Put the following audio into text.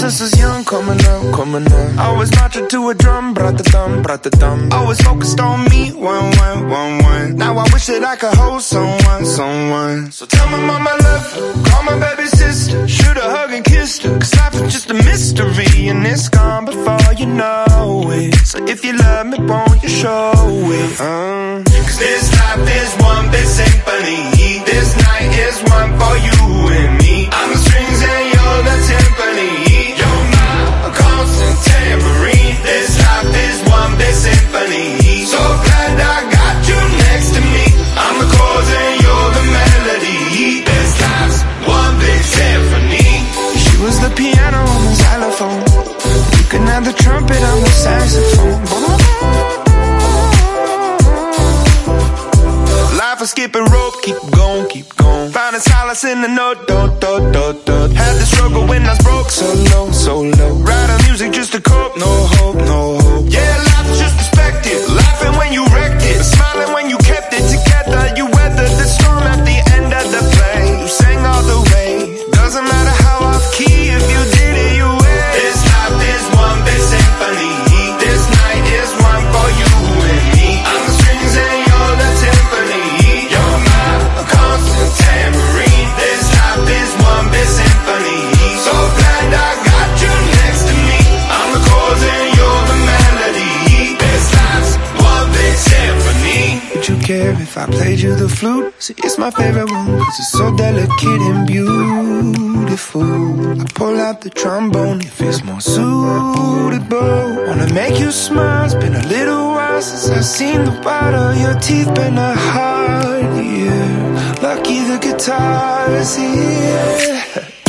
Promise was young, coming up, coming up. Always marching to a drum, brat-a-dum, brat-a-dum. Always focused on me, one, one, one, one. Now I wish that I could hold someone, someone. So tell my mama I love her, call my baby sister, shoot a hug and kiss her. Cause life is just a mystery and it's gone before you know it. So if you love me, won't you show it? Cause this life is one big symphony. This night is one for you and me. I'm the strings and you're the timpani. You're my constant tambourine. This life is one big symphony. So glad I got you next to me. I'm the chords and you're the melody. This life's one big symphony. She was the piano on the xylophone. You can have the trumpet on the saxophone. Life is skipping rope, keep going, keep going. Finding solace in the note, dot, dot, dot, dot. Had the struggle when I was broke, so low, so low. Writing music just to cope, no hope, no hope. Yeah, life is just perspective. Laughing when you wrecked it, smiling when you kept it together. You weathered the storm at the end of the play. You sang all the way. Doesn't matter how off key, if you did it, you win. This life is one big symphony. This night is one for you and me. I'm the strings and you're the timpani. You're my constant tambourine. This life is one big symphony. So glad I got you next to me. I'm the chords and you're the melody. This life's one big symphony. Would you care if I played you the flute? See, it's my favorite one, cause it's so delicate and beautiful. I pull out the trombone if it's more suitable. Wanna make you smile, it's been a little while since I've seen the white of your teeth. Been a hard year, lucky the guitar is here.